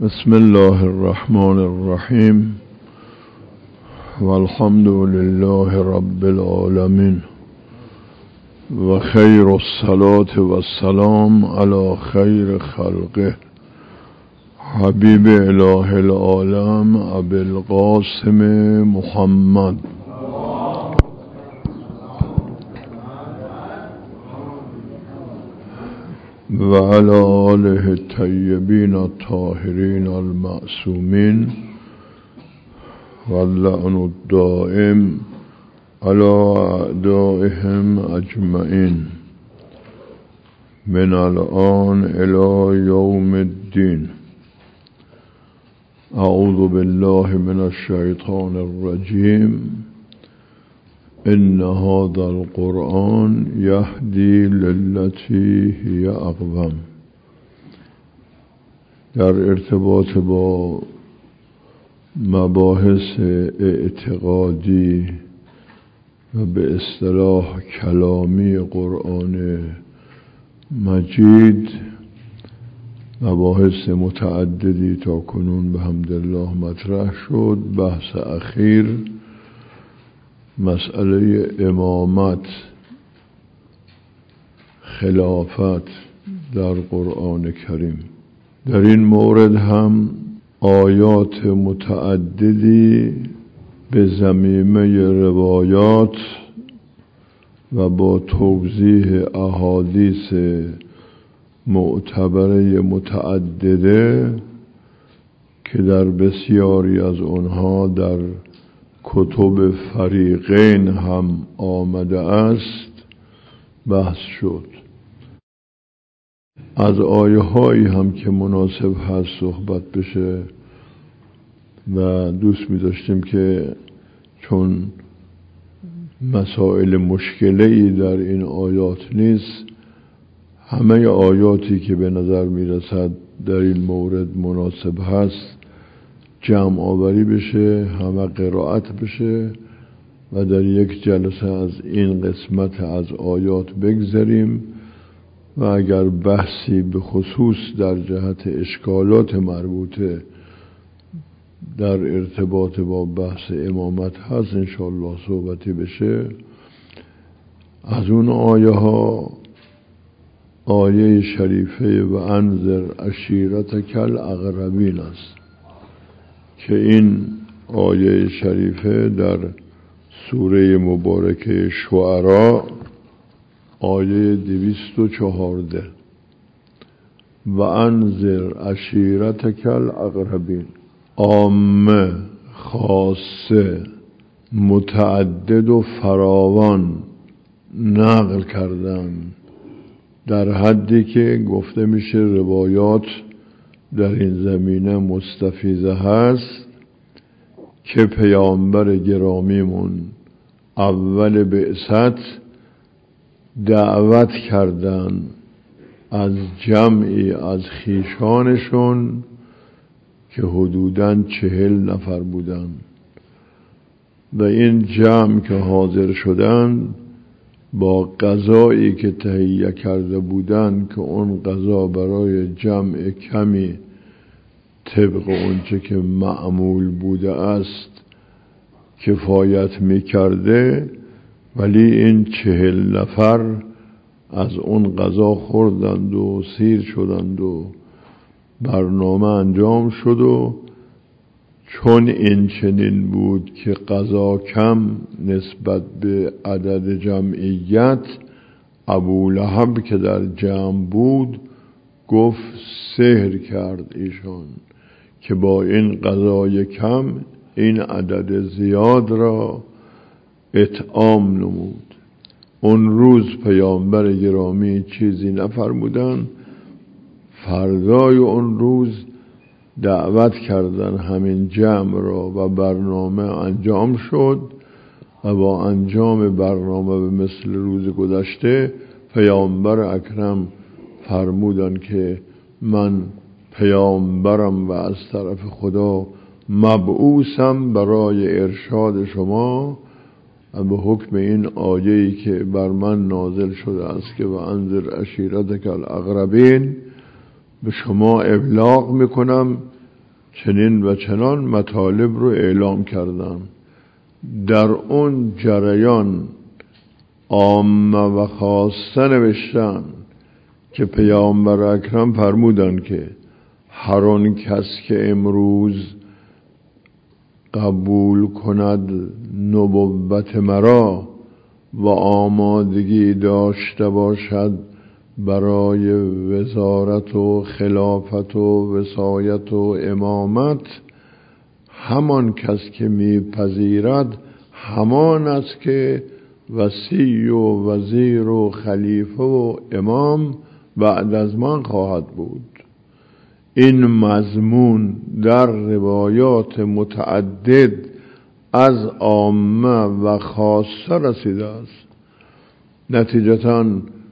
بسم الله الرحمن الرحیم والحمد لله رب العالمین و خیر الصلاة و السلام علی خیر خلقه حبیب اله العالم ابی القاسم محمد و علی آله الطیبین الطاهرین المعصومین و اللعن الدائم علی اعدائهم اجمعین من الآن الی یوم الدین. اعوذ بالله من الشیطان الرجیم. ان هذا القرآن یهدی للتی هی اقوم. در ارتباط با مباحث اعتقادی و به اصطلاح کلامی قرآن مجید، مباحث متعددی تا کنون به حمدالله مطرح شد. بحث اخیر مسئله امامت، خلافت در قرآن کریم. در این مورد هم آیات متعددی به ضمیمه روایات و با توضیح احادیث معتبره متعدده که در بسیاری از آنها در کتب فریقین هم آمده است بحث شد. از آیه هایی هم که مناسب هست صحبت بشه و دوست می داشتیم که چون مسائل مشکلی در این آیات نیست، همه آیاتی که به نظر می رسد در این مورد مناسب هست جمع آوری بشه، همه قرائت بشه و در یک جلسه از این قسمت از آیات بگذریم و اگر بحثی به خصوص در جهت اشکالات مربوطه در ارتباط با بحث امامت هست انشاءالله صحبتی بشه. از اون آیه ها آیه شریفه و انذر عشیرتک الاقربین است که این آیه شریفه در سوره مبارکه شعراء آیه 214 و انذر عشیرتک الاقربین، عامه، خاصه، متعدد و فراوان نقل کردن در حدی که گفته میشه روایات در این زمینه مستفیضه هست که پیامبر گرامیمون اول بعثت دعوت کردن از جمعی از خیشانشون که حدوداً 40 نفر بودن و این جمع که حاضر شدن با غذایی که تهیه کرده بودن که اون غذا برای جمع کمی طبق اونچه که معمول بوده است کفایت میکرده، ولی این 40 نفر از اون غذا خوردند و سیر شدند و برنامه انجام شد و چون این چنین بود که غذا کم نسبت به عدد جمعیت، ابولهب که در جمع بود گفت سحر کرد ایشان که با این غذای کم این عدد زیاد را اطعام نمود. اون روز پیامبر گرامی چیزی نفرمودن، فردای اون روز دعوت کردن همین جمع را و برنامه انجام شد و با انجام برنامه به مثل روز گذشته پیامبر اکرم فرمودن که من پیامبرم و از طرف خدا مبعوثم برای ارشاد شما و به حکم این آیه‌ای که بر من نازل شده است که و انذر عشیرتک الاقربین به شما ابلاغ میکنم چنین و چنان مطالب رو اعلام کردن. در اون جریان عامه و خاصه نوشتن که پیامبر اکرم فرمودن که هر آن کس که امروز قبول کند نبوت مرا و آمادگی داشته باشد برای وزارت و خلافت و وصایت و امامت، همان کس که میپذیرد همان است که وصی و وزیر و خلیفه و امام بعد از من خواهد بود. این مضمون در روایات متعدد از عامه و خاصه رسیده است. نتیجتاً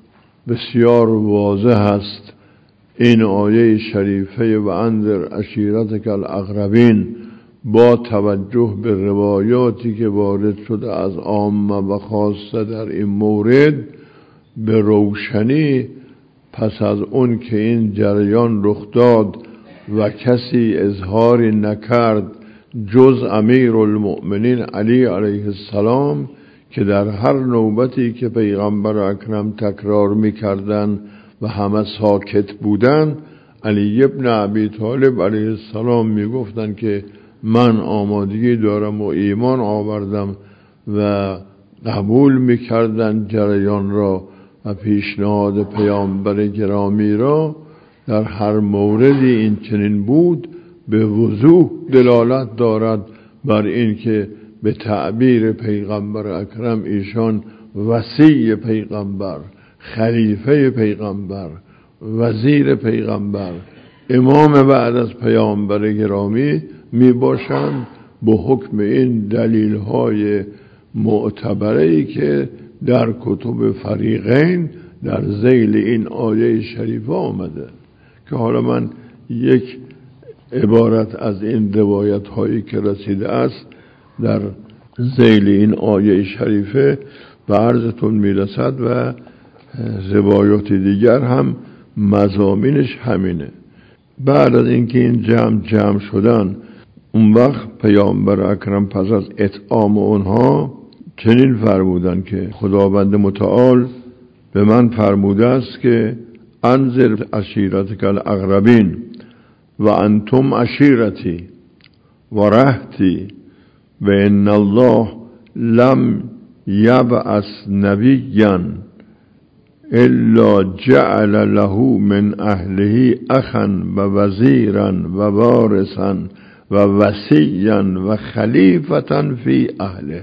بسیار واضح است این آیه شریفه و انذر عشیرتک الاقربین با توجه به روایاتی که وارد شده از عامه و خاصه در این مورد به روشنی پس از اون که این جریان رخ داد و کسی اظهاری نکرد جز امیرالمؤمنین علی علیه السلام که در هر نوبتی که پیغمبر اکرم تکرار میکردن و همه ساکت بودن، علی ابن ابی طالب علیه السلام میگفتن که من آمادگی دارم و ایمان آوردم و قبول میکردن جریان را و پیشنهاد پیامبر گرامی را. در هر موردی این چنین بود به وضوح دلالت دارد بر این که به تعبیر پیغمبر اکرم ایشان وصی پیغمبر، خلیفه پیغمبر، وزیر پیغمبر، امام بعد از پیامبر گرامی می باشند به حکم این دلیل های معتبری که در کتب فریقین در ذیل این آیه شریفه آمده. که حالا من یک عبارت از این روایت هایی که رسیده است در ذیل این آیه شریفه به عرضتون میرسد و روایات دیگر هم مضامینش همینه. بعد از اینکه این جمع شدن، اون وقت پیامبر اکرم پس از اطعام اونها چنین فرمودن که خداوند متعال به من فرموده است که انذر عشیرتک الاقربین و انتم عشیرتی و رهتی و ان الله لم یبعث نبیا الا جعل له من اهله اخا و وزیرا و وارثا و وصیا و خلیفتا فی اهله.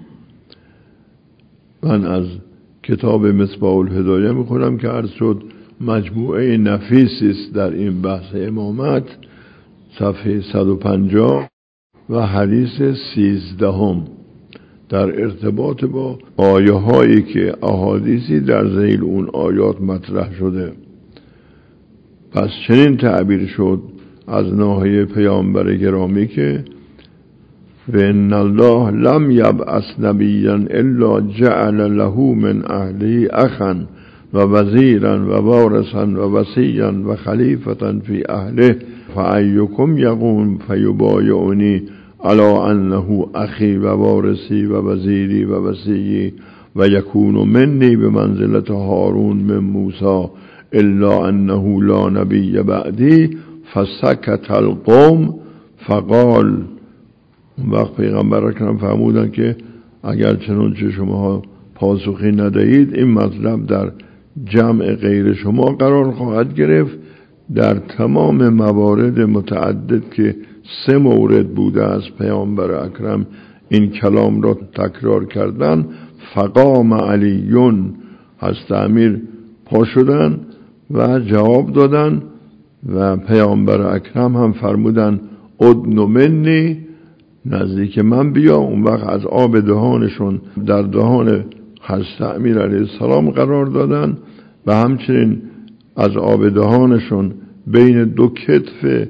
من از کتاب مصباح الهدایه میخونم که عرض شد مجموعه نفیسی است در این بحث امامت، صفحه 150 و حدیث 13 در ارتباط با آیه هایی که احادیثی در ذیل اون آیات مطرح شده. پس چنین تعبیر شد از ناحیه پیامبر گرامی که و ان الله لم یبعث نبیا الا جعل له من اهله اخا و وزیرا و وارثا و وصیا و خلیفتا فی اهله فایکم یقوم فیبایعنی علی انه اخی و وارثی و وزیری و وصیی و یکون منی بمنزلت هارون من موسی الا انه لا نبی بعدی فسکت القوم فقال. وقت پیغمبر اکرم فرمودن که اگر چنانچه شما پاسخی ندهید این مطلب در جمع غیر شما قرار خواهد گرفت. در تمام موارد متعدد که 3 مورد بوده از پیامبر اکرم این کلام را تکرار کردن، فقام علیون حضرت امیر پا شدن و جواب دادن و پیامبر اکرم هم فرمودن ادن منی، نزدیک من بیا. اون وقت از آب دهانشون در دهان حضرت امیر علیه السلام قرار دادن و همچنین از آب دهانشون بین 2 کتف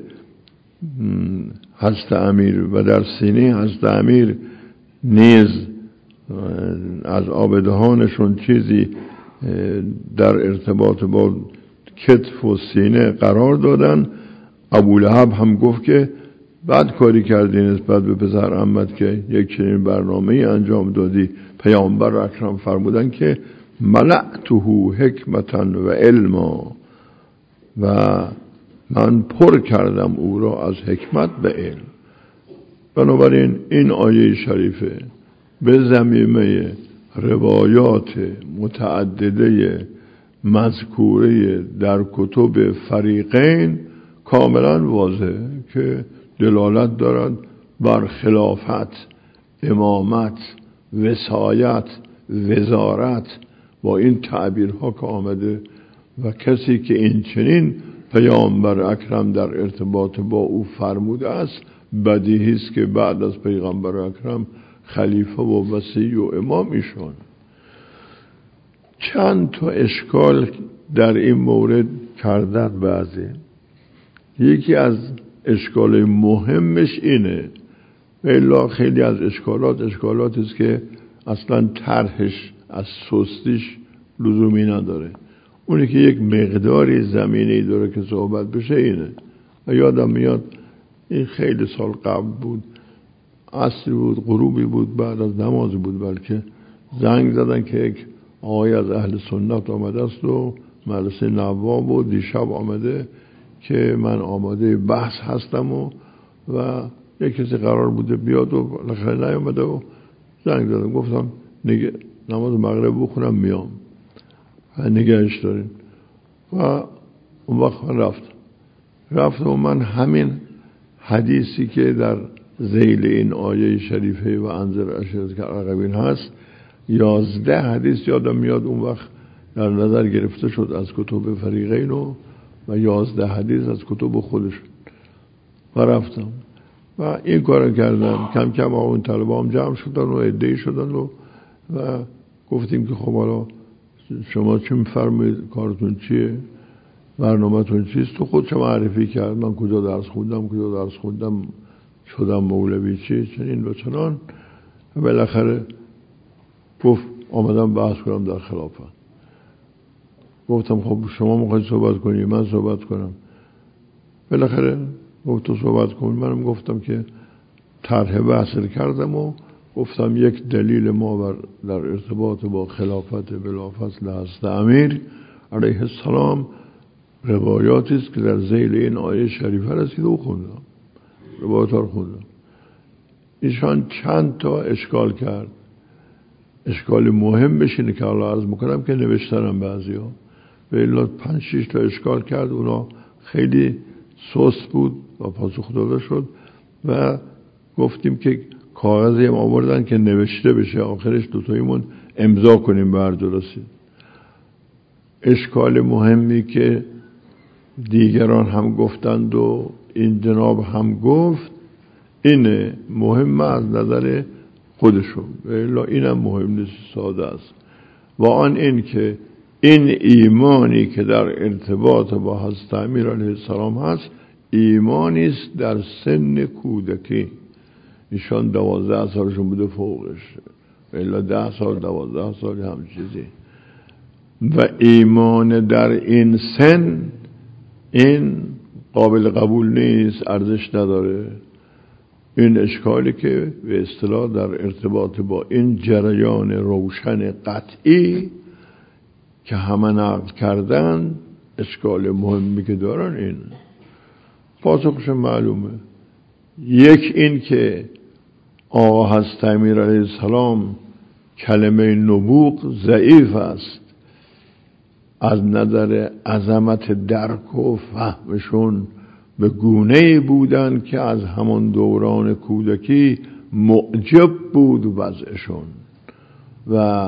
حضرت امیر و در سینه حضرت امیر نیز از آب دهانشون چیزی در ارتباط با کتف و سینه قرار دادن. ابولهب هم گفت که بد کاری کردی نسبت به پسر عمت که یک چنین برنامه‌ای انجام دادی. پیامبر اکرم فرمودن که ملأته حکمتا و علما، و من پر کردم او را از حکمت به علم. بنابراین این آیه شریفه به ضمیمه روایات متعدده مذکوره در کتب فریقین کاملا واضحه که دلالت دارد بر خلافت، امامت، وصایت، وزارت، با این تعبیرها که آمده. و کسی که این چنین پیامبر اکرم در ارتباط با او فرموده است، بدیهی است که بعد از پیغمبر اکرم خلیفه و وصی و امام ایشان. چند تا اشکال در این مورد کردن بعضی. یکی از اشکال مهمش اینه، الا خیلی از اشکالاتی است که اصلا طرحش از سستیش لزومی نداره. اونی که یک مقداری زمینه‌ای داره که صحبت بشه اینه. و یادم میاد این خیلی سال قبل بود، عصری بود، غروبی بود، بعد از نماز بود، بلکه زنگ زدن که یک آقای از اهل سنت آمده است و مدرسه نواب و دیشب آمده که من آماده بحث هستم و یک کسی قرار بوده بیاد و بالاخره نیامده و زنگ زدم، گفتم نماز مغرب بخونم میام و نگهش دارین. و اون وقت رفتم و من همین حدیثی که در ذیل این آیه شریفه و انذر عشیرتک الاقربین هست، 11 حدیث یادم میاد اون وقت در نظر گرفته شد از کتب فریقین و 11 حدیث از کتب خودشون. و رفتم و این کار کردم. کم کم اون طلبه هم جمع شدن و عده‌ای شدن و گفتیم که خب حالا شما چی می‌فرمایید، کارتون چیه، برنامه‌تون چیست؟ تو خودت معرفی کرد، من کجا درس خوندم شدم مولوی چی چنین و چنان. بالاخره گفت آمدم بحث کنم در خلافت. گفتم خب شما میخواید صحبت کنی من صحبت کنم؟ بالاخره گفت تو صحبت کن. منم گفتم که طرح بحث کردم و گفتم یک دلیل ما در ارتباط با خلافت بلافاصله حضرت امیر علیه السلام روایاتی است که در ذیل این آیه شریفه رسیده و خوندم، روایات رو خوندم. ایشان چند تا اشکال کرد. اشکال مهم بشینه که الله عرض میکنم که نوشتنم بعضی ها به الا 5-6 تا اشکال کرد. اونا خیلی سست بود و پاسخ داده شد و گفتیم که کاغذی هم آوردن که نوشته بشه، آخرش دوتاییمون امضا کنیم به هر جا رسید. اشکال مهمی که دیگران هم گفتند و این جناب هم گفت اینه، مهم از نظر خودشون، الا اینم مهم نیست، ساده است. و آن این که این ایمانی که در ارتباط با حضرت امیر علیه السلام هست، ایمانی است در سن کودکی. ایشان 12 سالشون بوده فوقش، الا 10 سال 12 سال هم چیزی. و ایمان در این سن این قابل قبول نیست، ارزش نداره. این اشکالی که به اصطلاح در ارتباط با این جریان روشن قطعی که همه نقل کردن، اشکال مهمی که دارن این پاسخش معلومه. یک این که آقا حضرت امیر علیه السلام کلمه نبوغ ضعیف است، از نظر عظمت درک و فهمشون به گونه‌ای بودن که از همان دوران کودکی معجب بود وضعشون و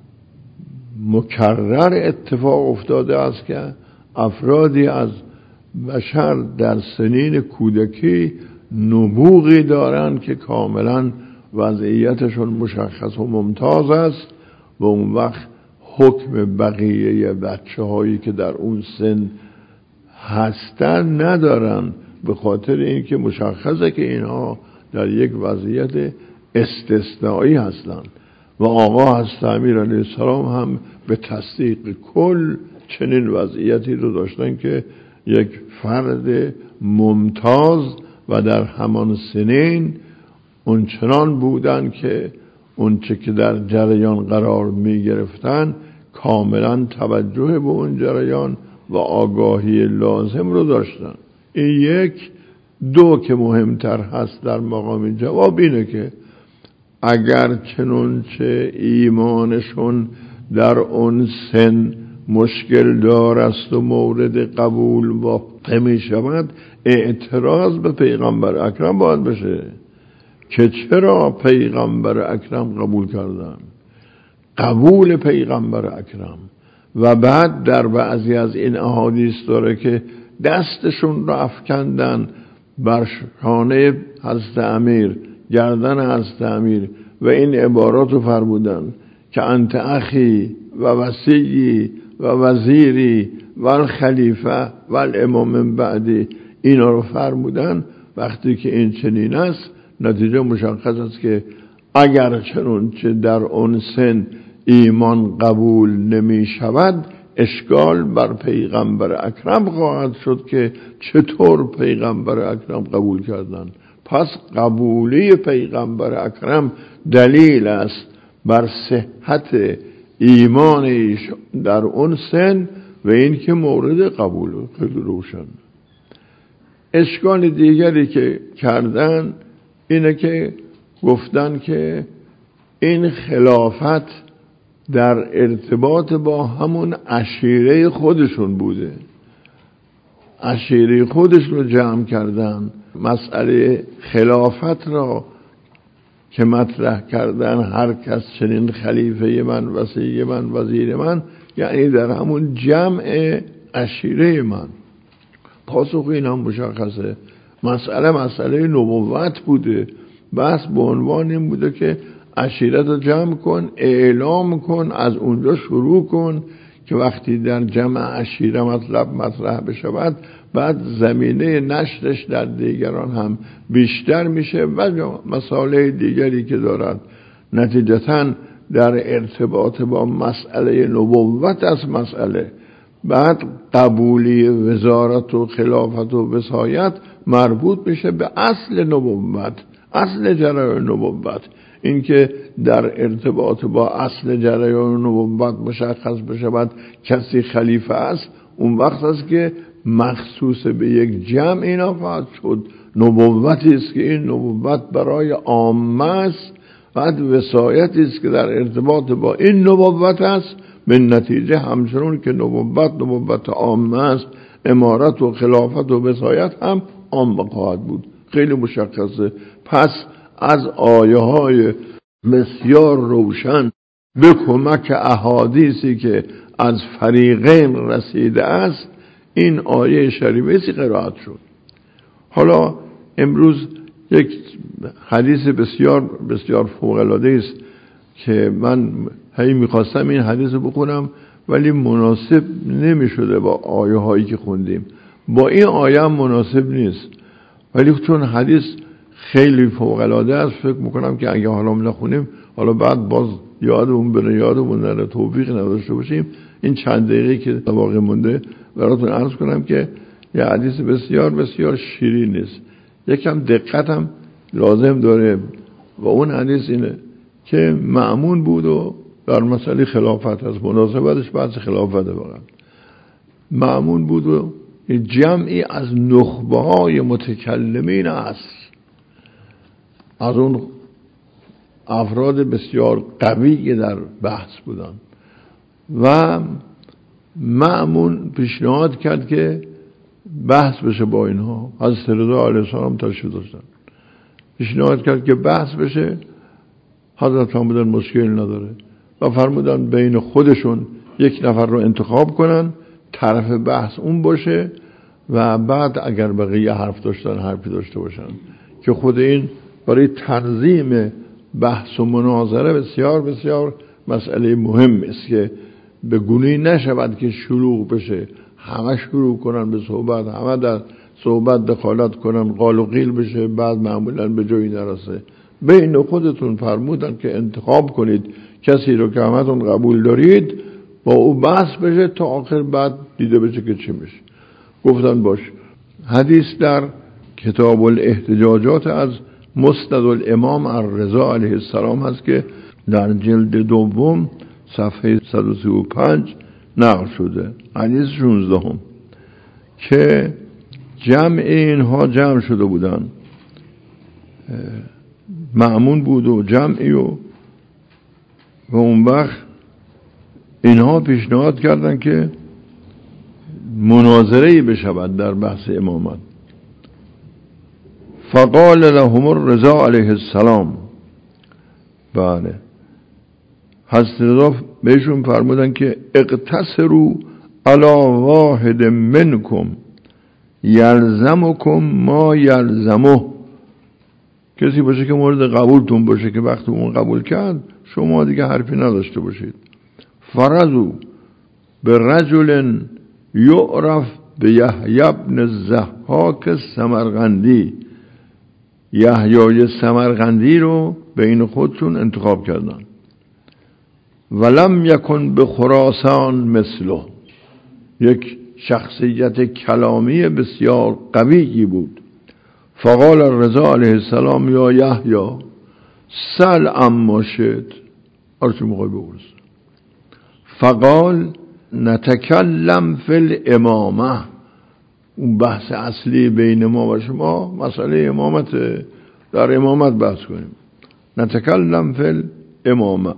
مکرر اتفاق افتاده است که افرادی از بشر در سنین کودکی نبوغی دارند که کاملا وضعیتشون مشخص و ممتاز است و اون وقت حکم بقیه بچه هایی که در اون سن هستن ندارن، به خاطر اینکه مشخصه که اینها در یک وضعیت استثنایی هستند. و آقا حضرت امیر علیه السلام هم به تصدیق کل چنین وضعیتی رو داشتن که یک فرد ممتاز و در همان سنین اونچنان بودن که اونچه که در جریان قرار می گرفتن کاملا توجه به اون جریان و آگاهی لازم رو داشتن. این یک. دو که مهمتر هست در مقام جواب اینه که اگر چنانچه ایمانشون در اون سن مشکل دار است و مورد قبول واقع می شود، اعتراض به پیغمبر اکرم باید بشه که چرا پیغمبر اکرم قبول کردن، قبول پیغمبر اکرم. و بعد در بعضی از این احادیث داره که دستشون را افکندن بر شانه حضرت امیر، گردن حضرت امیر، و این عبارات رو فرمودن که انت اخی و وصیی و وزیری و الخلیفه و الامام من بعدی. اینا رو فرمودن. وقتی که این چنین است نتیجه مشخص است که اگر چنانچه در اون سن ایمان قبول نمی شود، اشکال بر پیغمبر اکرم خواهد شد که چطور پیغمبر اکرم قبول کردن. پس قبولی پیغمبر اکرم دلیل است بر صحت ایمان ایشان در اون سن و این که مورد قبول خیلی روشن. اشکال دیگری که کردن اینه که گفتن که این خلافت در ارتباط با همون عشیره خودشون بوده. عشیره خودشون رو جمع کردن. مسئله خلافت را که مطرح کردن، هر کس چنین خلیفه من، وصی من، وزیر من، یعنی در همون جمع عشیره من. پاسخ این هم مشخصه. مسئله نبوت بوده. بس به عنوان این بوده که عشیرت رو جمع کن، اعلام کن، از اونجا شروع کن که وقتی در جمع عشیره مطرح بشود بعد زمینه نشرش در دیگران هم بیشتر میشه و مسائل دیگری که دارد. نتیجتاً در ارتباط با مسئله نبوت از مسئله بعد قبولی وزارت و خلافت و وصایت مربوط میشه به اصل نبوت، اصل جریان نبوت. اینکه در ارتباط با اصل جریان نبوت مشخص بشود کسی خلیفه است، اون وقت است که مخصوص به یک جمع اینا خواهد شد. نبوتی است که این نبوت برای عامه است، بعد وصایتی است که در ارتباط با این نبوت است. به نتیجه همچنون که نبوت عامه است، امارت و خلافت و وصایت هم عامه خواهد بود. خیلی مشخصه. پس از آیه های بسیار روشن به کمک احادیثی که از فریقین رسیده است این آیه شریفه قرائت شد. حالا امروز یک حدیث بسیار بسیار فوق العاده است که من میخواستم این حدیث رو بخونم ولی مناسب نمیشده با آیه هایی که خوندیم. با این آیه هم مناسب نیست، ولی چون حدیث خیلی فوق العاده است فکر میکنم که اگه حالا نخونیم حالا بعد باز یادمون نره، توفیق نداشته باشیم. این چند دقیقه که واقع مونده براتون عرض کنم که یه حدیث بسیار بسیار شیرین است، یکم دقت هم لازم داره. و اون حدیث اینه که مأمون بود و در مسئله خلافت هست، مناسبتش بحث خلافت واقعا. مأمون بود و جمعی از نخبه های متکلمین است، از اون افراد بسیار قوی در بحث بودن و مأمون پیشنهاد کرد که بحث بشه با اینها. حضرت رضا علیه السلام تشریف داشتن، پیشنهاد کرد که بحث بشه. حضرت فرمودن مشکل نداره و فرمودن بین خودشون یک نفر رو انتخاب کنن، طرف بحث اون باشه و بعد اگر بقیه حرف داشتن حرفی داشته باشن، که خود این برای تنظیم بحث و مناظره بسیار بسیار مسئله مهم است که به گونه‌ای نشود که شلوغ بشه، همه شروع کنن به صحبت، همه در صحبت دخالت کنن، قال و قیل بشه، بعد معمولا به جایی نرسه. بین خودتون فرمودن که انتخاب کنید کسی رو که همتون قبول دارید، با او بحث بشه تا آخر بعد دیده بشه که چی میشه. گفتن باش. حدیث در کتاب الاحتجاجات از مسند الامام الرضا علیه السلام هست که در جلد دوم صفحه 135 نقل شده، حدیث 16 که جمع اینها جمع شده بودن، مأمون بود و جمعی و اون وقت اینها پیشنهاد کردن که مناظره‌ای بشود در بحث امامت. فقال لهم الرضا علیه السلام، بله، حضرت رضا بهشون فرمودن که اقتصروا علی واحد منکم یلزمکم ما یلزمه. کسی باشه که مورد قبولتون باشه که وقتی اون قبول کرد شما دیگه حرفی نداشته باشید. فرضوا به رجل یعرف به یحیی بن الضحاک السمرقندی، یحیی سمرقندی رو بین خودشون انتخاب کردن. ولم یکن به خراسان مثله، یک شخصیت کلامی بسیار قوی بود. فقال الرضا علیه السلام یا یحیی سل اما شئت، هرچی میخوای بپرس. فقال نتکلم فی الامامه، اون بحث اصلی بین ما و شما مسئله امامت، در امامت بحث کنیم. نتکلم فی الامامه.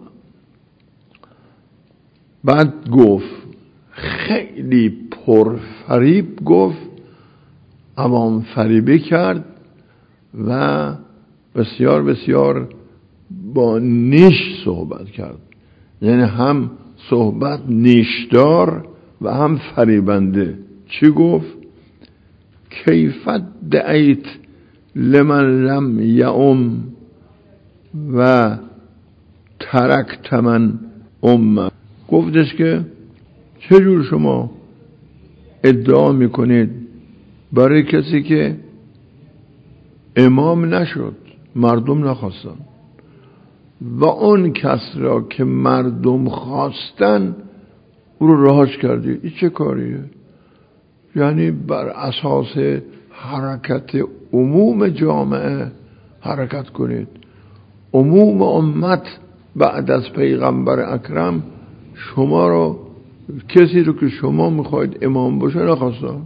بعد گفت، خیلی پرفریب گفت، عوام فریبی کرد و بسیار بسیار با نیش صحبت کرد، یعنی هم صحبت نیشدار و هم فریبنده. چی گفت؟ کیفت دعیت لمن لم یعم و ترکت من امه. گفتش که چجور شما ادعا میکنید برای کسی که امام نشد، مردم نخواستن، و اون کس را که مردم خواستن او رو رهاش کردی؟ این چه کاریه؟ یعنی بر اساس حرکت عموم جامعه حرکت کنید. عموم امت بعد از پیغمبر اکرم شما رو، کسی رو که شما میخواید امام باشه نخواستن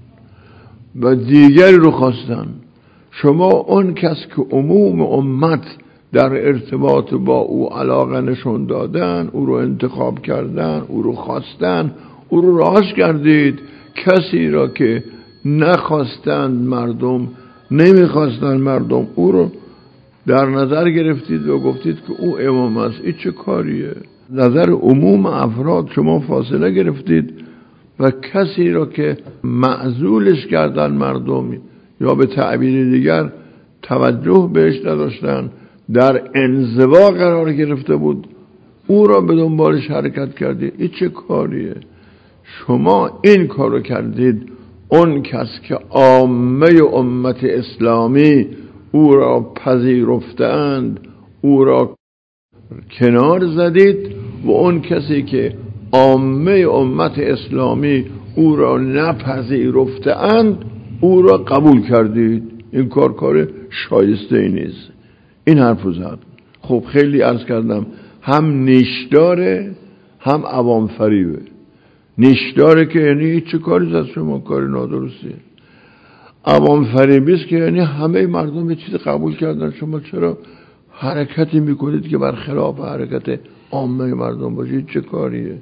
و دیگری رو خواستن. شما اون کس که عموم امت در ارتباط با او علاقه نشون دادن، او رو انتخاب کردن، او رو خواستن، او رو رهاش کردید. کسی را که نخواستند مردم، نمیخواستن مردم، او رو در نظر گرفتید و گفتید که او امام است. این چه کاریه؟ نظر عموم افراد شما فاصله گرفتید و کسی را که معزولش کردن مردم، یا به تعبیر دیگر توجه بهش نداشتن، در انزوا قرار گرفته بود، او را به دنبالش حرکت کردید. این چه کاریه؟ شما این کارو کردید. اون کس که عامه امت اسلامی او را پذیرفتند، او را کنار زدید، و اون کسی که عامه امت اسلامی او را نپذیرفتند او را قبول کردید. این کار شایسته ای نیست. این حرف رو زد. خب خیلی عرض کردم، هم نیشداره هم عوام فریبه. نیشداره که یعنی چه کاری از شما کار نادرستیه. عوام فریبیست که یعنی همه مردم یه چیز قبول کردن، شما چرا حرکتی میکنید که برخلاف حرکت عامه مردم باشید؟ چه کاریه؟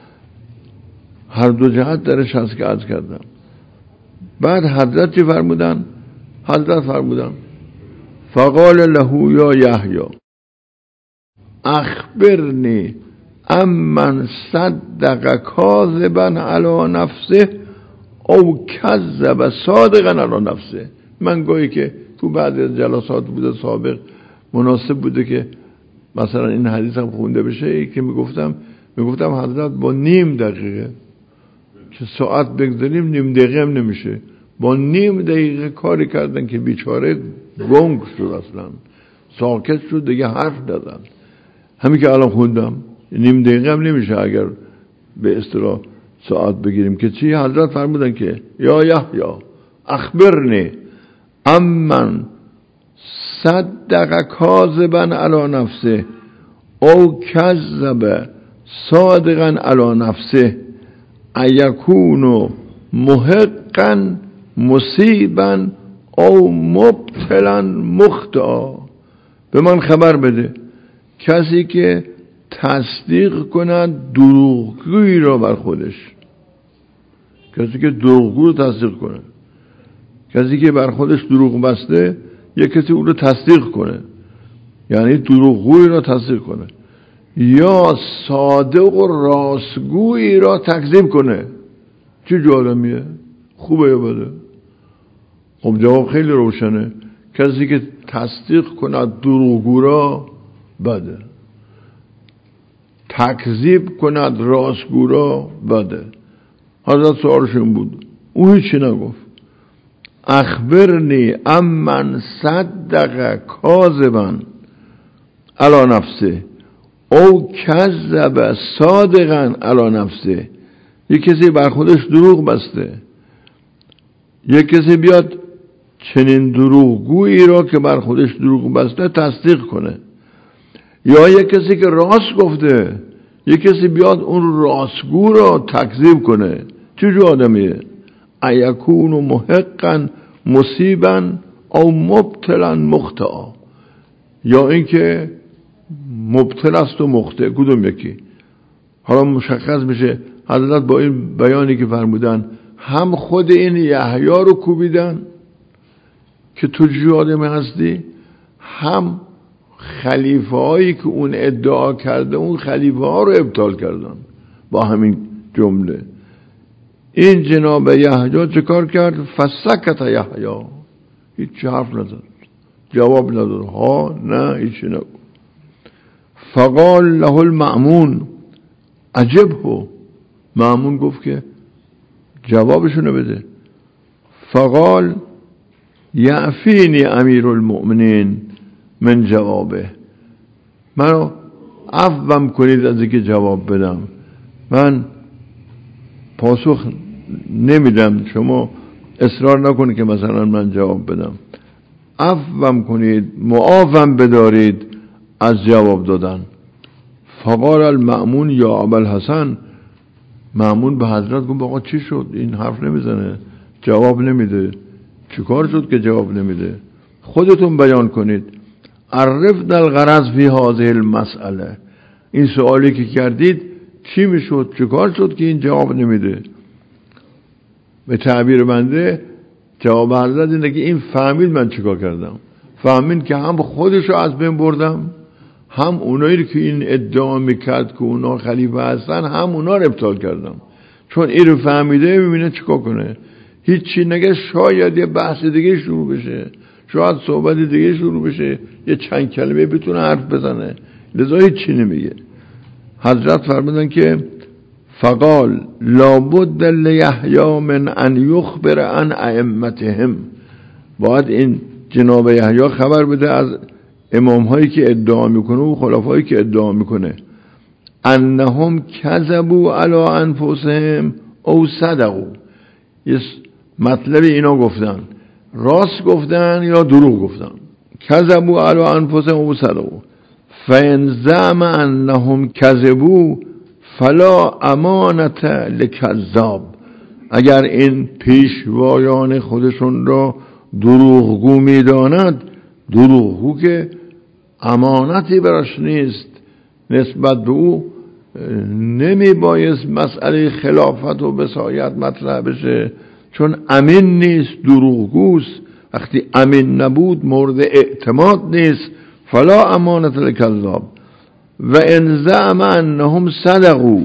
هر دو جهت درش هست که عرض کردم. بعد حضرت چی فرمودن؟ حضرت فرمودن فقال له یا یحیی اخبرنی امن صدق کاذبا علی نفسه او کذب صادقا علی نفسه. من گویی که تو بعد از جلسات بوده سابق مناسب بوده که مثلا این حدیث هم خونده بشه، که میگفتم حضرت با نیم دقیقه که ساعت بگذاریم نیم دقیقه هم نمیشه، با نیم دقیقه کاری کردن که بیچاره گنگ شد، اصلا ساکت شد، دیگه حرف دادن. همین که الان خوندم نیم دقیقه هم نمیشه اگر به اصطلاح ساعت بگیریم. که چی؟ حضرت فرمودن که یا یحیی اخبرنی امن صدق کاذبا علی نفسه او کذب صادقا علی نفسه ایکون محقا مصیبا او مبتلا مخطئا. به من خبر بده کسی که تصدیق کند دروغگویی را بر خودش، کسی که دروغگو رو تصدیق کنه، کسی که بر خودش دروغ بسته یک کسی او رو تصدیق کنه، یعنی دروغگویی را تصدیق کنه، یا صادق و راستگویی را تکذیب کنه. چه جو آدمیه؟ خوبه یا بده؟ خب جواب خیلی روشنه، کسی که تصدیق کند دروغگو را بده، تکذیب کند راستگو را بده. حضرت سوالش این بود، او هیچی نگفت. اخبرنی امن صدق کاذبا علی نفسه او کذب صادقا علی نفسه. یک کسی بر خودش دروغ بسته، یک کسی بیاد چنین دروغگویی را که بر خودش دروغ بسته تصدیق کنه، یا یک کسی که راست گفته یک کسی بیاد اون راستگو را تکذیب کنه. چه جو آدمیه؟ ایکون محقا مصیبا او مبتلا مخطئا. یا اینکه مبتل است و مخطئ، کدوم یکی؟ حالا مشخص میشه. حضرت با این بیانی که فرمودن هم خود این یحیی رو کوبیدن که تو چه آدمی هستی، هم خلیفه هایی که اون ادعا کرده اون خلیفه ها رو ابطال کردن با همین جمله. این جناب یحیی چه کار کرد؟ فسکت یحیی، هیچ حرف نزد، جواب نداد، ها نه هیچی نگو. فقال له المأمون عجبه، مأمون گفت که جوابشونو بده. فقال یعفینی امیر المؤمنین من جوابه، منو عفوم کنید از اینکه جواب بدم، من پاسخ نمیدم، شما اصرار نکنید که مثلا من جواب بدم، عفوم کنید، معافم بدارید از جواب دادن. فقال المأمون یا ابوالحسن، مأمون به حضرت گفت آقا چی شد؟ این حرف نمیزنه، جواب نمیده، چیکار شد که جواب نمیده؟ خودتون بیان کنید. عرفنا الغرض فی هذه المسئله، این سوالی که کردید چی میشد؟ چیکار شد که این جواب نمیده؟ به تعبیر بنده جواب حضرت اینه که این فهمید من چیکار کردم، فهمید که هم خودشو از بین بردم، هم اونایی که این ادعا میکرد که اونا خلیفه هستن هم اونا رو ابطال کردم. چون این رو فهمیده میبینه چیکار کنه، هیچی نگه، شاید یه بحث دیگه شروع بشه، شاید صحبت دیگه شروع بشه، یه چند کلمه بتونه حرف بزنه، لذا هیچی نمیگه. حضرت فرمودن که فقال لابد لیحیی من ان یخبر عن ائمتهم، باید این جناب یحیی خبر بده از امام هایی که ادعا میکنه و خلفایی که ادعا میکنه انهم کذبوا علی انفسهم او صدقوا. یه مطلب اینا گفتن، راست گفتن یا دروغ گفتن. کذبوا علی انفسهم او صدقوا فان زعم انهم کذبوا فلا امانت لکذاب. اگر این پیشوایان خودشون را دروغگو میداند، دروغگو که امانتی براش نیست، نسبت به او نمی بایست مسئله خلافت و بسایت مطرح بشه، چون امین نیست، دروغگوست. وقتی امین نبود مورد اعتماد نیست. فلا امانت لکذاب و ان زعم انهم صدقوا،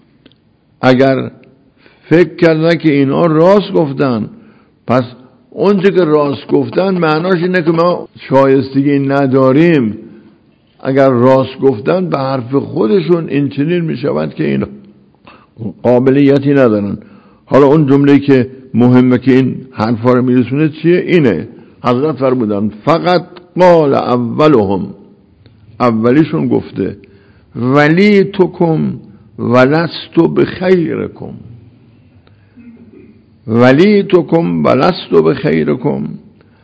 اگر فکر کردن که اینا راست گفتن، پس اونچه که راست گفتن معناش اینه که ما شایستگی نداریم. اگر راست گفتن به حرف خودشون این چنین میشود که این قابلیتی ندارن. حالا اون جمله که مهمه که این حرفا رو میرسونه چیه؟ اینه، حضرت فرمودن فقط قال اولهم، اولیشون گفته ولی توکم ولستو بخیرکم، ولی توکم ولستو بخیرکم،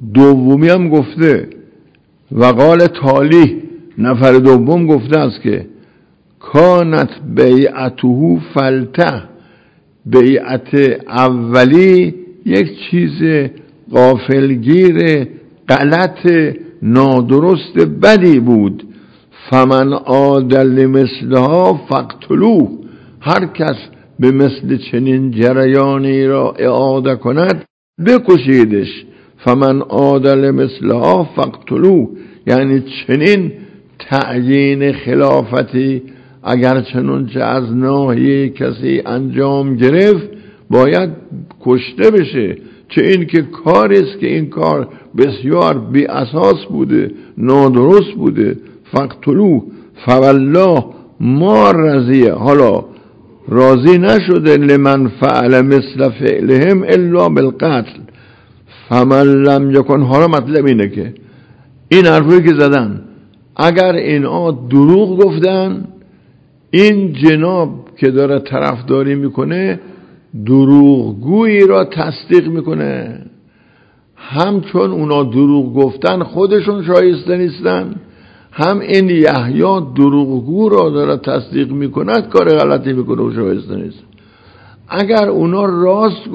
دومی هم گفته و قال تالی، نفر دوم گفته است که کانت بیعته فلته، بیعت اولی یک چیز غافلگیر غلط نادرست بدی بود. فمن عاد لمثلها فاقتلوه، هر کس به مثل چنین جریانی را اعاده کند بکشیدش. فمن عاد لمثلها فاقتلوه یعنی چنین تعیین خلافتی اگر چنانچه از ناحیه کسی انجام گرفت باید کشته بشه، چه این که کاری است که این کار بسیار بی اساس بوده، نادرست بوده. فاقتلوه فوالله ما رضیه، حالا راضی نشده لمن فعل مثل فعلهم الا بالقتل فمن لم یکن. حالا مطلب اینه که این حرفی که زدن اگر اینا دروغ گفتن، این جناب که داره طرفداری میکنه دروغگویی را تصدیق میکنه. همچون اونا دروغ گفتن خودشون شایسته نیستن، هم این یحیی دروغگو را داره تصدیق میکند کار غلطی میکنه و شایسته نیست. اگر اونا راست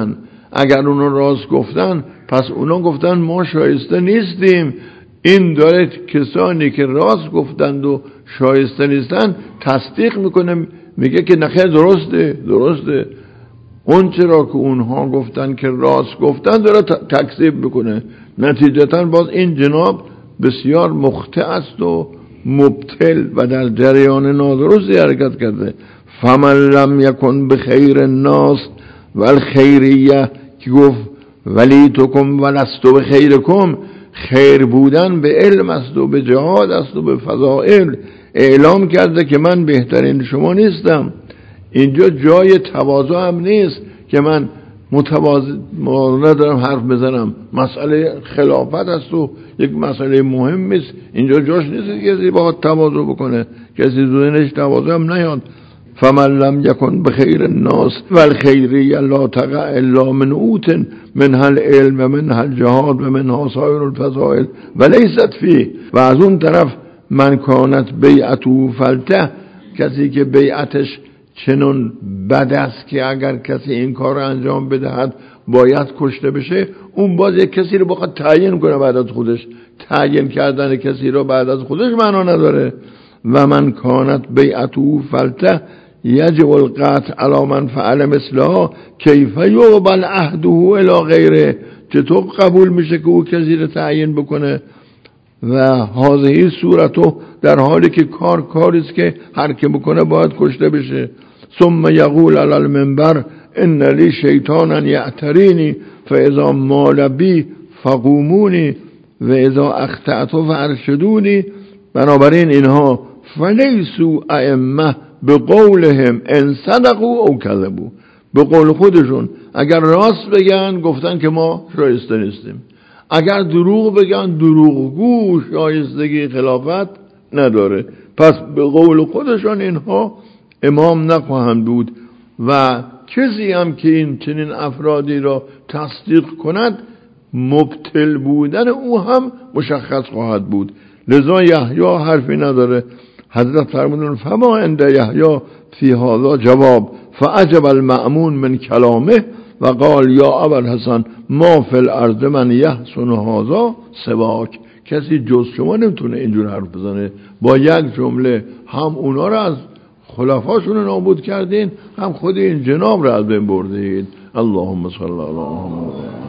گفتن پس اونا گفتن ما شایسته نیستیم، این داره کسانی که راست گفتند و شایسته نیستن تصدیق میکنه، میگه که نخیر درسته اون چرا که اونها گفتن که راست گفتن داره تکذیب میکنه. نتیجتا باز این جناب بسیار مخطئ است و مبتل و در جریان نادرستی حرکت کرده. فمن لم یکن بخیر الناس والخیریه که گفت ولیتکم ولستو بخیرکم، خیر بودن به علم است و به جهاد است و به فضائل، اعلام کرده که من بهترین شما نیستم. اینجا جای تواضع هم نیست که من متواضع ندارم حرف بزنم، مسئله خلافت است و یک مسئله مهم است، اینجا جاش نیست کسی باید تواضع بکنه، کسی ذهنش تواضع هم نیاد. فمن لم یکن بخیر الناس والخیریه لا تقع الا من اوت منها العلم و منها الجهاد و منها سایر الفضائل ولیست فیه. و از اون طرف من کانت بیعته فلته، کسی که بیعتش چنون بد است که اگر کسی این کار رو انجام بدهد باید کشته بشه، اون باز یک کسی رو بخواد تعیین کنه بعد از خودش. تعیین کردن کسی رو بعد از خودش معنا نداره. و من کانت بیعته فلته یجب القطع علی من فعل مثلها کیف یقبل عهده الی غیره، چطور قبول میشه که او کسی رو تعیین بکنه؟ و هذه صورتو، در حالی که کاری است که هر که بکنه باید کشته بشه. ثم یقول علی المنبر ان لی شیطانا یعترینی فاذا مال بی فقومونی و اذا اخطأت فارشدونی. بنابراین اینها فلیسوا ائمه بقولهم ان صدقوا او کذبوا، به قول خودشون اگر راست بگن گفتن که ما شایسته نیستیم، اگر دروغ بگن دروغگو شایستگی خلافت نداره. پس به قول خودشون اینها امام نخواهند بود و کسی هم که این چنین افرادی را تصدیق کند مبتل بودن او هم مشخص خواهد بود. لذا یحیی حرفی نداره. حضرت فرمودن فما عند یحیی فی هذا جواب فعجب المأمون من کلامه و قال یا ابوالحسن ما فی الارض من یحسن هذا سواک. کسی جز شما نمیتونه اینجور حرف بزنه. با یک جمله هم اونا را از خلفاشون نابود کردین، هم خود این جناب را از بین بردید. اللهم صل علی محمد.